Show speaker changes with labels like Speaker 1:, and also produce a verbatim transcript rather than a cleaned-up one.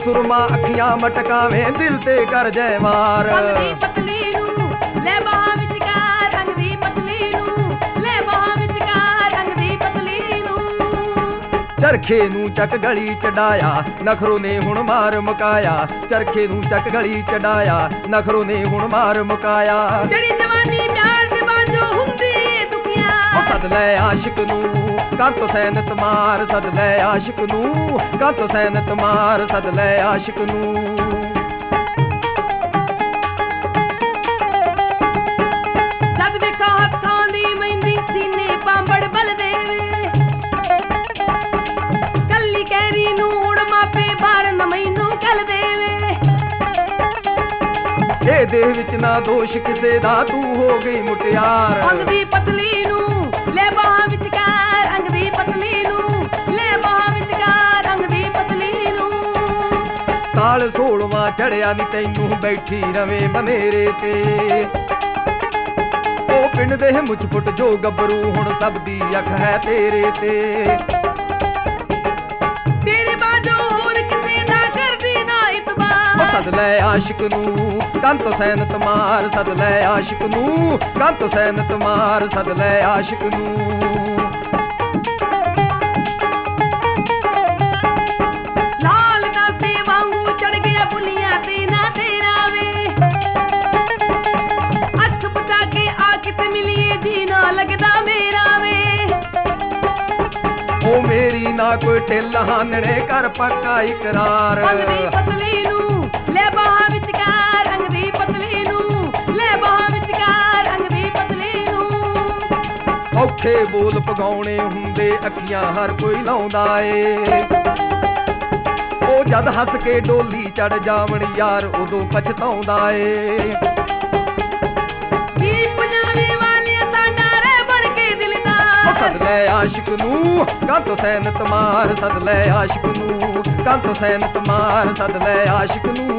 Speaker 1: ਸੁਰਮਾ ਅੱਖੀਆਂ ਮਟਕਾਵੇਂ ਦਿਲ ਤੇ ਕਰ ਜੈ ਮਾਰ।
Speaker 2: ਰੰਗ ਦੀ ਪਤਲੀ ਨੂੰ ਲੈ ਬਾਹਾਂ ਵਿਚਕਾਰ, ਰੰਗ ਦੀ ਪਤਲੀ ਨੂੰ ਲੈ ਬਾਹਾਂ ਵਿਚਕਾਰ, ਰੰਗ ਦੀ ਪਤਲੀ ਨੂੰ।
Speaker 1: ਚਰਖੇ ਨੂੰ ਚੱਕ ਗਲੀ ਚੜਾਇਆ ਨਖਰੋ ਨੇ ਹੁਣ ਮਾਰ ਮੁਕਾਇਆ, ਚਰਖੇ ਨੂੰ ਚੱਕ ਗਲੀ ਚੜਾਇਆ ਨਖਰੋ ਨੇ ਹੁਣ ਮਾਰ ਮੁਕਾਇਆ।
Speaker 2: ਜਿਹੜੀ ਜਵਾਨੀ ਪਿਆਰ ਦੇ ਬਾਝੋਂ ਹੁੰਦੀ ਏ ਦੁਖੀਆਂ,
Speaker 1: ਸਦ ਲੈ ਆਸ਼ਿਕ ਨੂੰ ਕੰਤ ਸੈਨਤ ਮਾਰ, ਸਦ ਲੈ ਆਸ਼ਿਕ ਨੂੰ ਕੰਤ ਸੈਨਤ ਮਾਰ, ਸਦ ਲੈ ਆਸ਼ਿਕ ਨੂੰ।
Speaker 2: ਜਦ ਵੇਖਾਂ ਹੱਥਾਂ ਦੀ ਮਹਿੰਦੀ ਸੀਨੇ ਪਾਂਬੜ ਬਲ ਦੇਵੇ, ਕੱਲੀ ਕਹਿਰੀ ਨੂੰ ਹੁਣ ਮਾਪੇ ਬਾਹਰ ਨ ਮੈਨੂੰ ਕੱਲ ਦੇਵੇ।
Speaker 1: ਇਹ ਦੇਹ ਵਿੱਚ ਨਾ ਦੋਸ਼ ਕਿਸੇ ਦਾ ਤੂੰ ਹੋ ਗਈ ਮੁਟਿਆਰ।
Speaker 2: ਰੰਗ ਦੀ ਪਤਲੀ ਨੂੰ ਲੈ ਬਾਹਾਂ ਵਿਚਕਾਰ, ਰੰਗ ਦੀ ਪਤਲੀ ਨੂੰ ਲੈ ਬਾਹਾਂ ਵਿਚਕਾਰ, ਰੰਗ ਦੀ ਪਤਲੀ ਨੂੰ।
Speaker 1: ਸਾਲ ਸੋਲਵਾਂ ਚੜਿਆ ਨੀ ਤੈਨੂੰ ਬੈਠੀ ਰਵੇਂ ਬਨੇਰੇ ਤੇ, ਉਹ ਪਿੰਡ ਦੇ ਮੁੱਛ ਫੁੱਟ ਜੋ ਗੱਭਰੂ ਹੁਣ ਸਭ ਦੀ ਅੱਖ ਹੈ ਤੇਰੇ ਤੇ।
Speaker 2: ਤੇਰੇ ਬਾਝੋਂ ਹੋਰ ਕਿਸੇ ਦਾ ਕਰਦੀ ਨਾ ਇਤਬਾਰ।
Speaker 1: ਸਦ ਲੈ ਆਸ਼ਿਕ ਨੂੰ ਕੰਤ ਸੈਨਤ ਮਾਰ, ਸਦ ਲੈ ਆਸ਼ਿਕ ਨੂੰ ਕੰਤ ਸੈਨਤ ਮਾਰ, ਸਦ ਲੈ ਆਸ਼ਿਕ ਨੂੰ।
Speaker 2: ਲਾਲ ਦਾਸੇ ਵਾਂਗੂ ਚੜ ਗਿਆ ਬੁੱਲੀਆਂ ਤੇ ਨਾ ਤੇਰਾ ਵੇ, ਅੱਖ ਬਚਾ ਕੇ ਆ ਕਿਤੇ ਮਿਲੀਏ ਜੀ ਨਾ ਲੱਗਦਾ ਮੇਰਾ ਵੇ।
Speaker 1: ਉਹ ਮੇਰੀ ਨਾ ਕੋਈ ਢਿੱਲ ਹਾਨਣੇ ਕਰ ਪੱਕਾ ਇਕਰਾਰ।
Speaker 2: ਰੰਗ ਦੀ ਪਤਲੀ ਨੂੰ ਲੈ ਬਾਹਾਂ ਵਿਚਕਾਰ, ਰੰਗ ਦੀ ਪਤਲੀ ਨੂੰ ਲੈ ਬਾਹਾਂ ਵਿਚਕਾਰ, ਰੰਗ ਦੀ ਪਤਲੀ ਨੂੰ।
Speaker 1: ਔਖੇ ਬੋਲ ਪਗਾਉਣੇ ਹੁੰਦੇ ਅੱਖੀਆਂ ਹਰ ਕੋਈ ਲਾਉਂਦਾ ਏ, ਉਹ ਜਦ ਹੱਸ ਕੇ ਡੋਲੀ ਚੜ ਜਾਵਣ ਯਾਰ ਉਦੋਂ ਪਛਤਾਉਂਦਾ ਏ।
Speaker 2: ਦੀਪ ਪੰਜਾਬੀ ਵਾਲਿਆ ਸਾਡਾ ਰਹਿ ਬਣ ਕੇ ਦਿਲ ਦਾ,
Speaker 1: ਸਦ ਲੈ ਆਸ਼ਿਕ ਨੂੰ ਕੰਤ ਸੈਨਤ ਮਾਰ, ਸਦ ਲੈ ਆਸ਼ਿਕ ਨੂੰ ਕੰਤ ਸੈਨਤ ਮਾਰ, ਸਦ ਲੈ ਆਸ਼ਿਕ ਨੂੰ।